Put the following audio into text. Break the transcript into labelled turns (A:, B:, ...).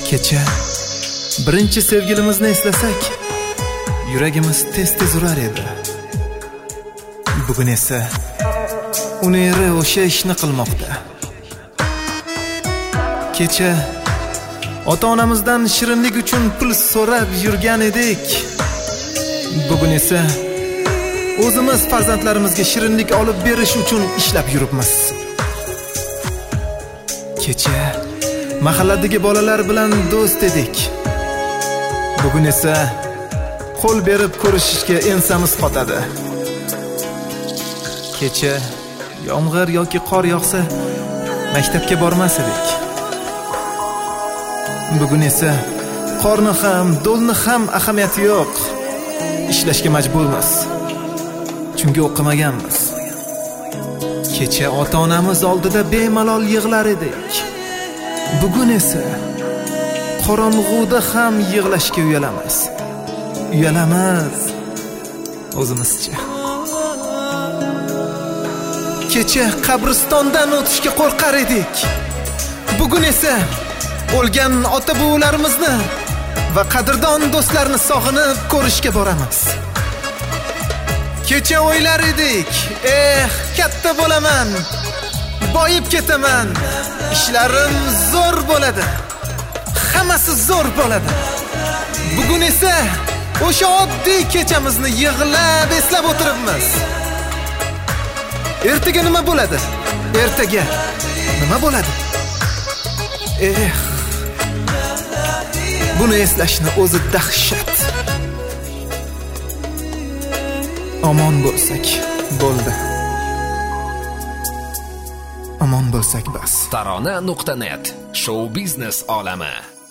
A: Kecha birinchi sevgilimizni eslasak, yuragimiz tez-tez urar edi. Bugun esa uni eri o'sha ishni qilmoqda. Kecha ota-onamizdan shirinlik uchun pul so'rab yurgan edik. Bugun esa o'zimiz farzandlarimizga shirinlik olib berish uchun ishlab yuribmiz. Kecha mahalladagi bolalar bilan do'st edik. Bugun esa qo'l berib ko'rishishga ensamiz qotadi. Kecha yomg'ir yoki qor yog'sa maktabga bormas edik. Bugun esa qorni ham, do'lni ham ahamiyati yo'q. Ishlashga majburmiz. Chunki o'qimaganmiz. Kecha ota-onamiz oldida bemalol yig'lar edik. Bugun esa qorong'uda ham yig'lashga uyalamiz. Uyalamiz o'zimizcha. Kecha qabristondan o'tishga qo'rqar edik. Bugun esa o'lgan ota-buvilarimizni va qadrdon do'stlarni sog'inib ko'rishga boramiz. Kecha o'ylar edik, katta bo'laman, boyib ketaman, ishlarim zo'r bo'ladi, hammasi zo'r bo'ladi. Bugun esa o'sha oddiy kechamizni yig'lab eslab o'tiribmiz. Ertaga nima bo'ladi? Ertaga nima bo'ladi? Buni eslashni o'zi dahshat. Omon bo'lsak bo'ldi. Omon bo'lsak bas.
B: Tarona.net. Show biznes olami.